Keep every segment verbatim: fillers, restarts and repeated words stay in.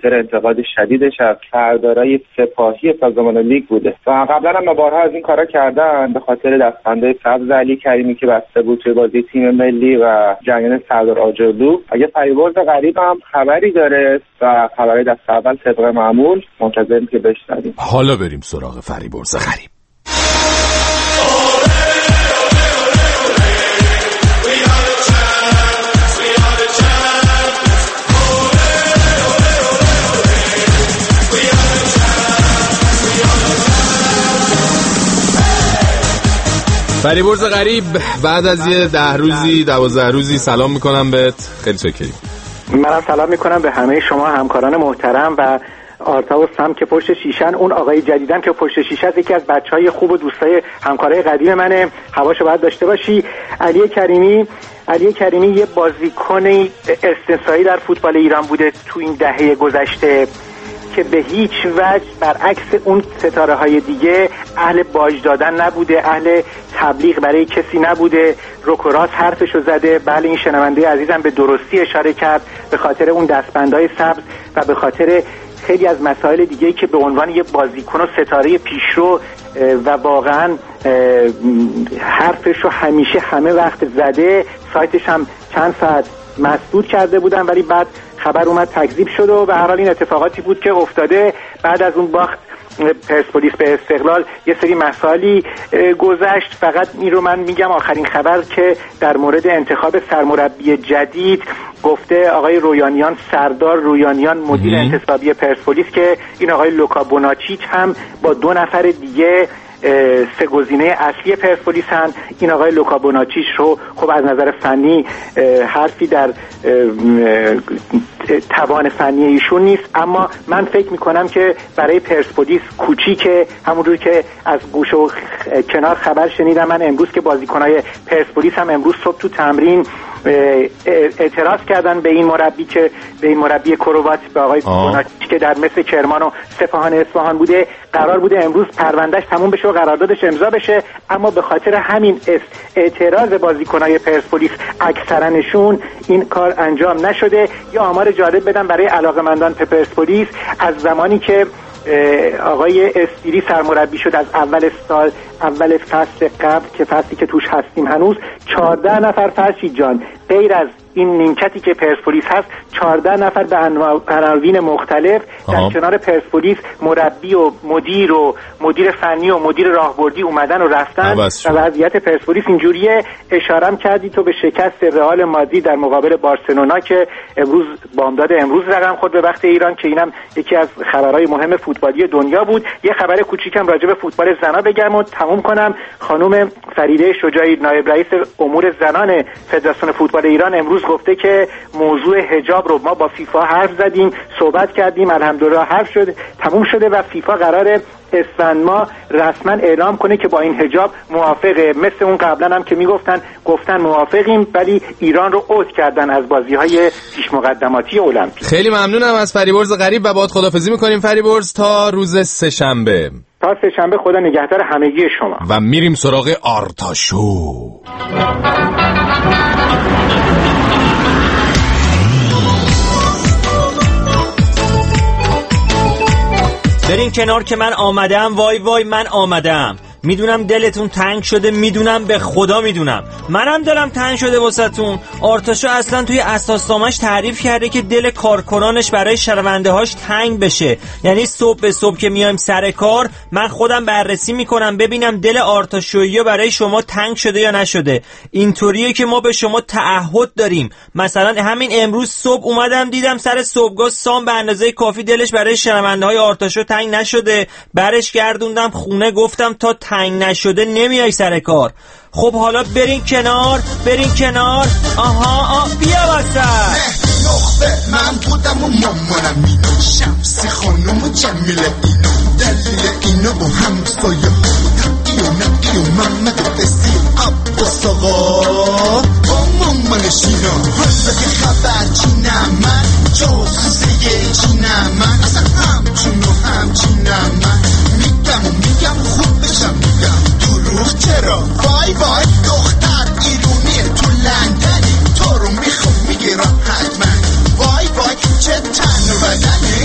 خاطر انتقاد شدیدش از سردارای سپاهی سازمان لیگ بوده و قبلا هم بارها از این کارا کردن به خاطر دستبندهای سبز علی کریمی که بسته بود توی بازی تیم ملی و جریان سردار آجرلو. اگه فریبرز غریب هم خبری داره و خبری دست اول طبق معمول منتظریم که بشنویم. حالا بریم سراغ فریبرز غریب. فریبرز غریب، بعد از یه ده روزی دوازده روزی سلام میکنم بهت. خیلی شکریم. منم سلام میکنم به همه شما همکاران محترم و آرتا و سم که پشت شیشن. اون آقای جدیدم که پشت شیشه است یکی از بچهای خوب و دوستای همکارای قدیم منه، هواشو باید داشته باشی. علی کریمی علی کریمی یه بازیکن استثنایی در فوتبال ایران بوده تو این دهه گذشته که به هیچ وجه برعکس اون ستاره های دیگه اهل باج دادن نبوده، اهل تبلیغ برای کسی نبوده، رک و راست حرفشو زده. بله این شنونده عزیزم به درستی اشاره کرد، به خاطر اون دستبندهای سبز و به خاطر خیلی از مسائل دیگه که به عنوان یه بازیکن و ستاره پیشرو و واقعا حرفشو همیشه همه وقت زده. سایتش هم چند ساعت مسدود کرده بودن ولی بعد خبر اومد تکذیب شد و به هر حال این اتفاقاتی بود که افتاده. بعد از اون باخت پرسپولیس به استقلال یه سری مسائلی گذشت. فقط این رو من میگم آخرین خبر که در مورد انتخاب سرمربی جدید گفته آقای رویانیان، سردار رویانیان مدیر انتصابی پرسپولیس، که این آقای لوکا بوناچیچ هم با دو نفر دیگه سه گزینه اصلی پرسپولیس هن. این آقای لوکا بوناچیچ رو خب از نظر فنی حرفی در توان فنی ایشون نیست، اما من فکر میکنم که برای پرسپولیس کوچیکه. همونجور که از گوش و کنار خبر شنیدم من امروز که بازیکنای پرسپولیس هم امروز صبح تو تمرین اعتراض کردن به این مربی که به این مربی کروات، به آقای بوناچیچ که در مثل کرمان و سپاهان اصفهان بوده. قرار بوده امروز پروندهش تموم بشه و قراردادش امضا بشه، اما به خاطر همین اعتراض بازیکنای پرسپولیس اکثرنشون این کار انجام نشده. یا آمار جالب بدم برای علاقه‌مندان پرسپولیس، از زمانی که آقای استیری سرمربی شد از اول سال اول فصل قبل که فصلی که توش هستیم هنوز چهارده نفر فرشید جان غیر از این نیمکتی که پرسپولیس هست چهارده نفر به عناوین مختلف در کنار پرسپولیس مربی و مدیر و مدیر فنی و مدیر راهبردی اومدن و رفتن و وضعیت پرسپولیس اینجوریه. اشارم کردی تو به شکست رئال مادرید در مقابل بارسلونا که امروز بامداد امروز رقم خورد به وقت ایران که اینم یکی از خبرهای مهم فوتبالی دنیا بود. یه خبر کوچیکم راجع به فوتبال زنا بگم و تموم کنم. خانم فریده شجاعی نایب رئیس امور زنان فدراسیون فوتبال ایران امروز گفته که موضوع حجاب رو ما با فیفا حرف زدیم، صحبت کردیم، الحمدلله حرف شد تموم شده و فیفا قراره اسفند ما رسما اعلام کنه که با این حجاب موافقه. مثل اون قبلا هم که میگفتن گفتن موافقیم ولی ایران رو عود کردن از بازی‌های پیش مقدماتی المپیک. خیلی ممنونم از فریبرز غریب و باهات خداحافظی می‌کنیم فریبرز تا روز سه‌شنبه. تا سه‌شنبه خدا نگهدار همگی شما. و میریم سراغ آرتاشو. برین کنار که من آمدم. وای وای من آمدم. میدونم دلتون تنگ شده، میدونم به خدا میدونم، منم دلم تنگ شده واسهتون. آرتاشو اصلا توی اساسنامه‌اش تعریف کرده که دل کارکنانش برای شنونده هاش تنگ بشه. یعنی صبح به صبح که میایم سر کار من خودم بررسی میکنم ببینم دل آرتاشویی برای شما تنگ شده یا نشده. اینطوریه که ما به شما تعهد داریم. مثلا همین امروز صبح اومدم دیدم سر صبحگاه سام به اندازه کافی دلش برای شنونده های آرتاشو تنگ نشده، برش گردوندم خونه، گفتم تا تنگ نشده نمیای سر کار. خب حالا برین کنار، برین کنار. آها آه بیا واسه نخبه من بودم و مامانم اینو شمسی خانم و جمیله اینو دلیل اینو با هم سایه بودم ایو نه ایو محمد و بسی عباس آقا با مامانش اینا حالا که خبر چینم من جاسوسه چینم من اصلا همچون و همچینم من میگم و میگم خوب بشم میگم دروغ چرا وای وای دختر ایرونیه تو لندنی تو رو میخوام میگیرم حتما وای وای چه تن و بدنی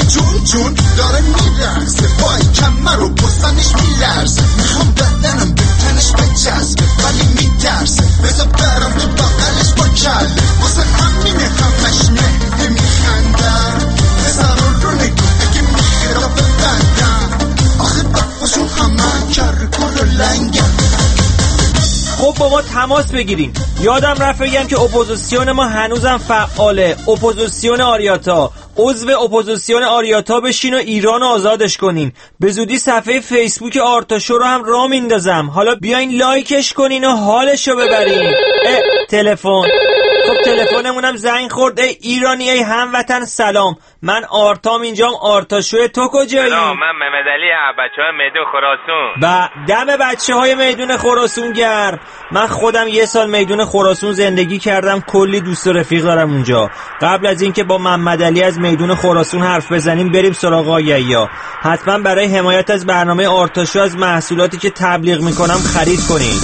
جون جون داره میرسه پای کمر رو پستنش میلرزه میخوام بدنم بکنش بچسبه ولی میترسه بذار برم تو بغلش با کله واسه همینه همش مهده میخندم بذار رو نگاه اگه میخه را ببندم آخه بقاشون همه کر کل و لنگم. خب با ما تماس بگیریم. یادم رفت بگم که اپوزیسیون ما هنوزم فعاله. اپوزیسیون آریاتا، عضو اپوزیسیون آریاتا بشین و ایران آزادش کنین. به زودی صفحه فیسبوک آرتاشو رو هم راه میندازم. حالا بیاین لایکش کنین و حالشو ببرین. تلفن. خب تلفنمونم زنگ خورد. ای ایرانی، ای هموطن سلام. من آرتام اینجام. آرتاشو تو کجایی؟ سلام، من محمد علی، بچه‌های میدون خراسان. و دم بچه‌های میدون خراسان گرم. من خودم یه سال میدون خراسان زندگی کردم، کلی دوست و رفیق دارم اونجا. قبل از اینکه با محمد علی از میدون خراسان حرف بزنیم بریم سراغ آگهی‌ها. حتما برای حمایت از برنامه آرتاشو از محصولاتی که تبلیغ میکنم خرید کنید.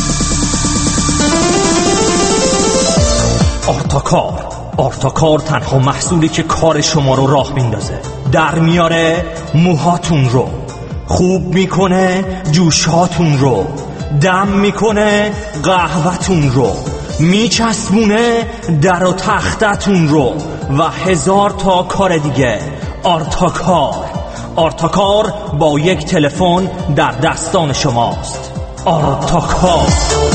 آرتاکار. آرتاکار تنها محصولی که کار شما رو راه میندازه، در میاره موهاتون رو، خوب میکنه جوشاتون رو، دم میکنه قهوه‌تون رو، میچسبونه در و تختتون رو و هزار تا کار دیگه. آرتاکار. آرتاکار با یک تلفن در دستان شماست. آرتاکار.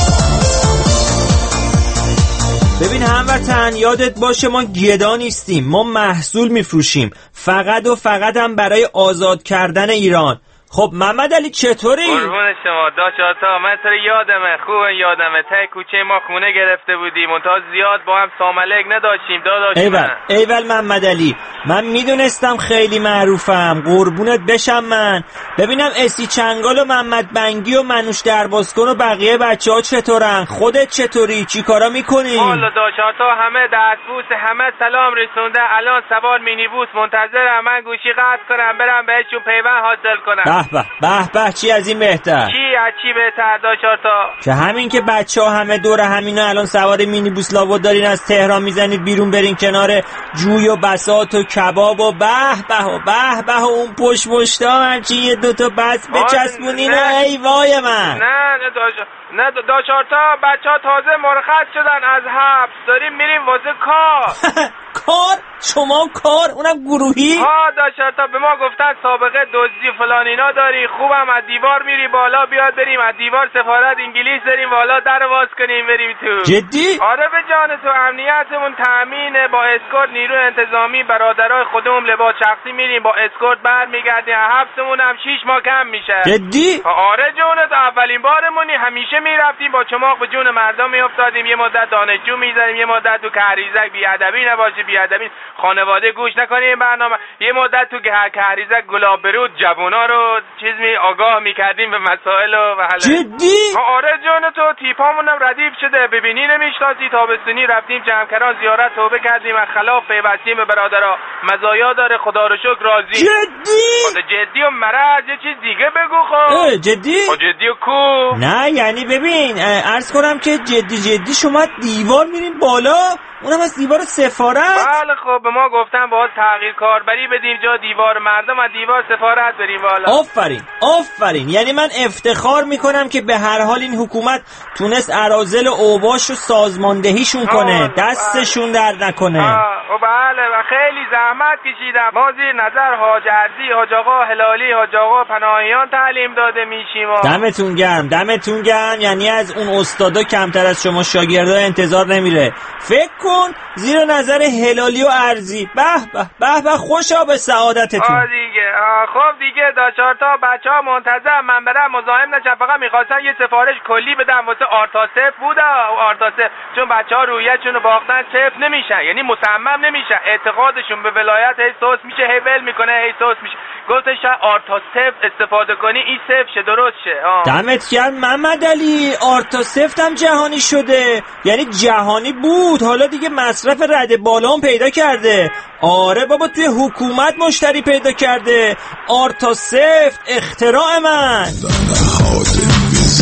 ببین هموطن، یادت باشه ما گدا نیستیم، ما محصول میفروشیم، فقط و فقط هم برای آزاد کردن ایران. خب محمد علی چطوری؟ قربون شما داشتا، من تو یادمه، خوبه یادمه. ته کوچه ما خونه گرفته بودیم، منتها زیاد با هم ساملک نداشتیم داداش. ایول ایول محمد علی، من میدونستم خیلی معروفم، قربونت بشم. من ببینم اسی چنگال و محمد بنگی و منوش دربازکن و بقیه بچه ها چطورن؟ خودت چطوری؟ چی کارا میکنی؟ والا داشتا همه دستبوس، همه سلام رسونده. الان سوار مینیبوس منتظرم من گوشی قطع کنم برم بهشون پیوند حاصل کنم. به به به چی از این بهتر؟ چی از چی بهتر داشتا؟ که همین که بچه ها همه دور همینا الان سوار مینیبوس لابد دارین از تهران میزنید بیرون برین کنار جوی و بساط و کباب و به به و به به و اون پشت مشتا همچی یه دوتا بس بچسبونین. ای وای من. نه نه داشتا، نه داشتا، بچه ها تازه مرخص شدن از حبس، داریم میریم واسه کار. کار؟ شما کار؟ اونم گروهی؟ ها داشتا، به ما گفتن سابقه دزدی فلان اینا داری، خوبم از دیوار میری بالا، بیاد بریم از دیوار سفارت انگلیس بریم بالا در باز کنیم بریم تو. جدی؟ آره به جان تو، امنیتمون تامینه، با اسکورت نیرو انتظامی برادرای خودمون لباس شخصی میریم با اسکورت برمیگردیم، حبسمون هم شیش ماه کم میشه. جدی؟ آره جونت، اولین بارمونی، همیشه میرفتیم با چماق به جون مردم میافتادیم، یه مدت دانشجو میذاریم، یه مدت تو کهریزک بیادبی نباشه، بیادبی خانواده گوش نکنیم برنامه، یه مدت تو کهریزک گلاب برود جوونا رو چیز می آگاه میکردیم به مسائل و حل. جدی؟ آره جون تو، تیپامونم ردیف شده، ببینی نمیشناسی، تابستونی رفتیم جمکران زیارت توبه کردیم، از خلاف پیوستیم به برادرها، مزایا داره، خدا رو شکر راضی. جدی؟ خدا جدی و مرض یه چیز دیگه بگو. خب جدی؟ خب جدی و کو؟ نه یعنی ببین عرض کنم که جدی جدی شما دیوار میرین بالا، اونم از دیوار سفارت؟ بله خب به ما گفتن باز تغییر کاربری بدیم جا دیوار مردم، از دیوار سفارت بریم بالا. آفرین آفرین، یعنی من افتخار میکنم که به هر حال این حکومت تونست اراذل و اوباش رو سازماندهیشون کنه، دستشون در نکنه. آه بله و خیلی زحمت کشیدم، ما زیر نظر حاج ارزی، حاج آقا هلالی، حاج آقا پناهیان تعلیم داده میشیم. دمتون گرم دمتون گرم، یعنی از اون استادا کمتر از شما شاگردا انتظار نمیره. فکر کن زیر نظر هلالی و ارزی. به به به به، خوشا به سعادتتون. آه دیگه آه خب دیگه دا چهار تا بچه‌ها منتظر من برم، مزاحم نشن، فقط می‌خواستن یه سفارش کلی بدم واسه آرتا صفر بود. آرتا صفر چون بچه‌ها رویتشون رو باختن صفر نمیشن، یعنی مصمم نمیشن، اعتقادشون به ولایت هی سوس میشه، هی ول میکنه، هی سوس میشه. گفتش آرتا صفر استفاده کنی این صفر شه، درست شه. دمت گرم محمد علی، آرتا صفر هم جهانی شده، یعنی جهانی بود حالا دیگه مصرف رد بالا هم پیدا کرده. آره بابا توی حکومت مشتری پیدا کرده. آرتا صفر اختراع من.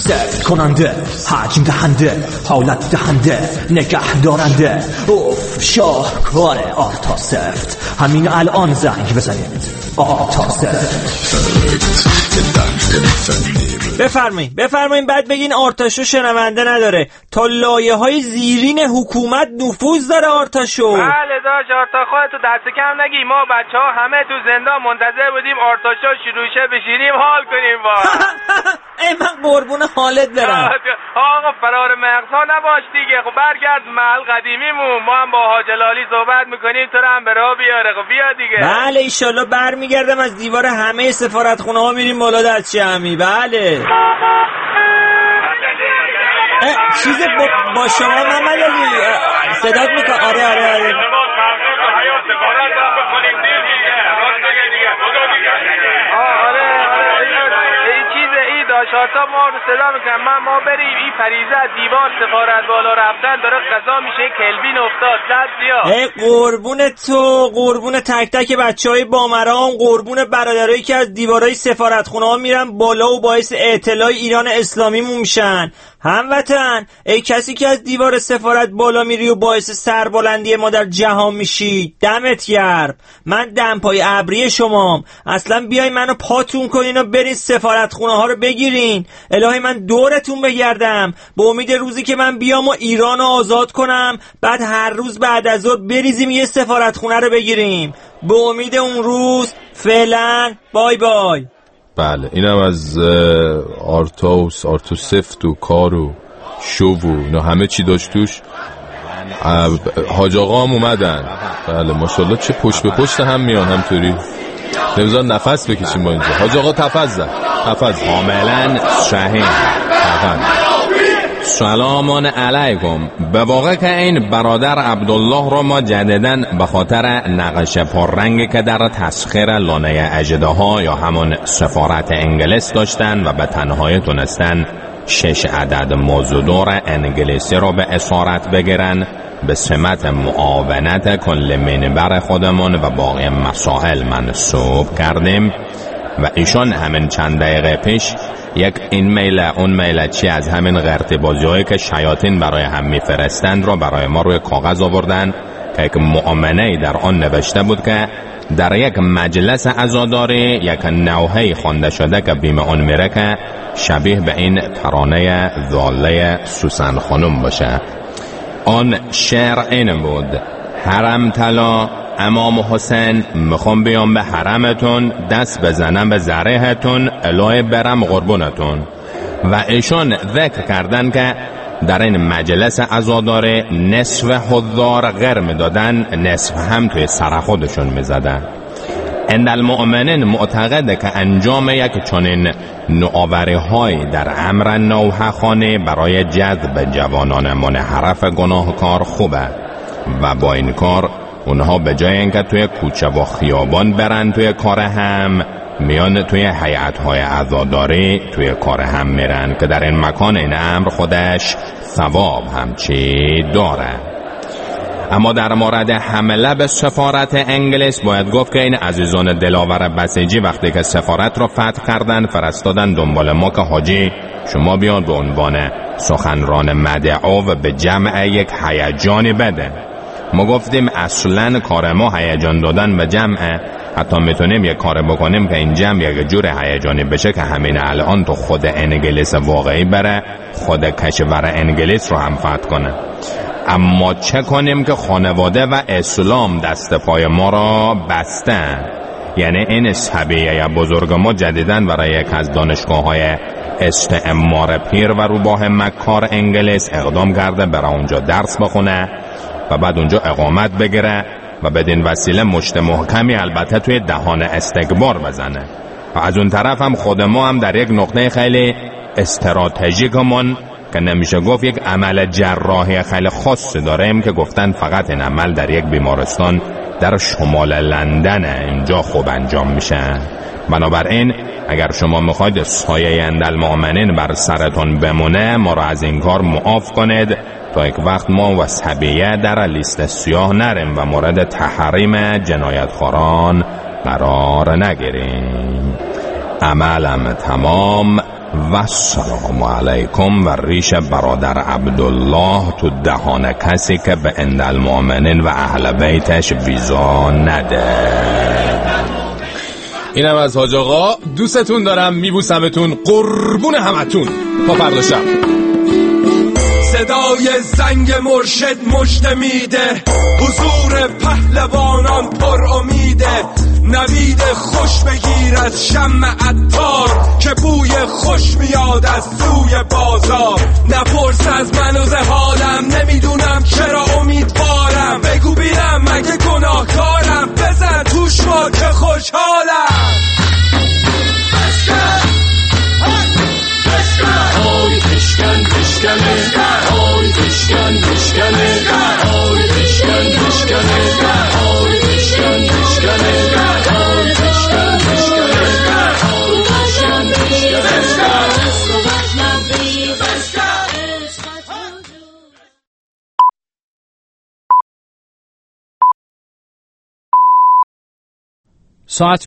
سفت کننده، حجم دهنده، حالت دهنده، نگه دارنده. اوف، شاهکار آرتا سفت. همین الان زنگ بزنید. آرتا سفت. بفرمایید بفرمایید بعد بگین آرتاشو شنونده نداره. تا لایه های زیرین حکومت نفوذ داره آرتاشو. بله داش آرتا، خودتو دست کم نگی. ما بچه ها همه تو زندان منتظر بودیم آرتاشو شروع شه بشینیم حال کنیم با ای من قربون حالت برم. آقا فرار مغزها نباش دیگه. خب برگرد محل قدیمیمون. ما هم با حاج لالی صحبت میکنیم تو رو هم به راه بیاره. خب بیا دیگه. بله ایشالله برمیگردم از دیوار همه سفارتخونه ها میریم بالا دست جمعی. بله چیز با, با شما محمد علی صدات میکنم. آره آره آره شاتا ما رو صدا میکنم. من ما بریم این فریضه دیوار سفارت بالا رفتن داره قضا میشه. کلوین افتاد زد بیا. ای قربون تو، قربون تک تک بچه های بامرام، قربون برادرایی که از دیوارهای سفارتخونه ها میرن بالا و باعث اطلاع ایران اسلامی میشن. هموطن، ای کسی که از دیوار سفارت بالا میری و باعث سربلندی ما در جهان میشی، دمت گرم. من دمپای ابری شمام. اصلا بیای منو پاتون کنین و برین سفارتخونه ها رو بگیرین. الهی من دورتون بگردم به امید روزی که من بیام و ایران رو آزاد کنم، بعد هر روز بعد از ظهر بریزیم یه سفارتخونه رو بگیریم. به امید اون روز. فعلا بای بای. بله اینم از آرتاوس آرتو سفت و کار و شو و اینا همه چی داشت توش. حاج آقا هم اومدن. بله ماشاءالله چه پشت به پشت هم میان همطوری. نمیذارن نفس بکشیم با اینجا. حاج آقا تفضل تفضل. کاملا صحیح. تفضل. سلام علیکم. به واقع که این برادر عبدالله رو ما جدیداً به خاطر نقش پررنگی که در تسخیر لانه اژدها یا همون سفارت انگلیس داشتن و به تنهایی تونستن شش عدد موضوع انگلیسی رو به اسارت بگیرن، به سمت معاونت کل منبر خودمون و باقی مسائل منصوب کردیم و ایشون همین چند دقیقه پیش یک این میل اون میل چی از همین غرتی بازی هایی که شیاطین برای هم میفرستند رو برای ما روی کاغذ آوردن که یک معامله در آن نوشته بود که در یک مجلس عزاداری یک نوحه‌ای خوانده شده که بیم اون میره که شبیه به این ترانه ضاله سوسن خانم باشه. آن شعر این بود: حرم طلا امام حسین، میخوام بیام به حرمتون، دست بزنم به زریحتون، الهی برم قربونتون. و ایشون ذکر کردن که در این مجلس عزاداره نصف حضار غیر میدادن، نصف هم توی سر خودشون میزدن. اند المؤمنین معتقده که انجام یک چنین نوآوری های در امر نوحه خانه برای جذب جوانان منحرف گناهکار خوبه و با این کار اونها به جای اینکه توی کوچه و خیابان برن توی کار هم، میان توی هیئت‌های عزاداری توی کار هم میرن که در این مکان این امر خودش ثواب هم چی داره. اما در مورد حمله به سفارت انگلیس باید گفت که این عزیزان دلاور بسیجی وقتی که سفارت رو فتح کردن فرستادن دنبال ما که حاجی شما بیان به عنوان سخنران مدعو و به جمع یک هیجانی بده. ما گفتیم اصلا کار ما هیجان دادن به جمعه، حتی میتونیم یک کار بکنیم که این جمع یک جور هیجانی بشه که همین الان تو خود انگلیس واقعی بره، خود کشور انگلیس رو هم فتح کنه. اما چه کنیم که خانواده و اسلام دست پای ما را بستن؟ یعنی این صبیه بزرگ ما جدیدن برای یک از دانشگاه‌های استعمار پیر و روباه مکار انگلیس اقدام کرده برای اونجا درس بخونه و بعد اونجا اقامت بگیره و بدین وسیله مشت محکمی البته توی دهان استکبار بزنه. و از اون طرف هم خود ما هم در یک نقطه خیلی استراتژیکمون که نمیشه گفت یک عمل جراحی خیلی خاص داریم که گفتن فقط این عمل در یک بیمارستان در شمال لندن اینجا خوب انجام میشه. بنابراین اگر شما میخواید سایه اندالمؤمنین بر سرتون بمونه، ما را از این کار معاف کنید تا یک وقت ما و صبیه در لیست سیاه نریم و مورد تحریم جنایتخواران قرار نگیریم. عملم تمام، و سلام علیکم و ریش برادر عبدالله تو دهان کسی که به عند المؤمنین و اهل بیتش ویزا نده. اینم از حاج آقا. دوستتون دارم، میبوسمتون، قربون همتون. تا فردا شب. صدای زنگ مرشد مژده میده، حضور پهلوانان پر امیده. نوید خوش بگیر از شمع عطار که بوی خوش میاد از سوی بازار. نپرس از من و حالم، نمیدونم چرا امیدوارم. بگو بیرم مگه گناهکارم، بزن توش ما که خوشحالم. آی بشکن بشکنه، آی بشکن بشکنه، آی بشکن بشکنه، آی بشکن بشکنه، آی بشکن بشکنه، آی بشکن بشکنه. ساعت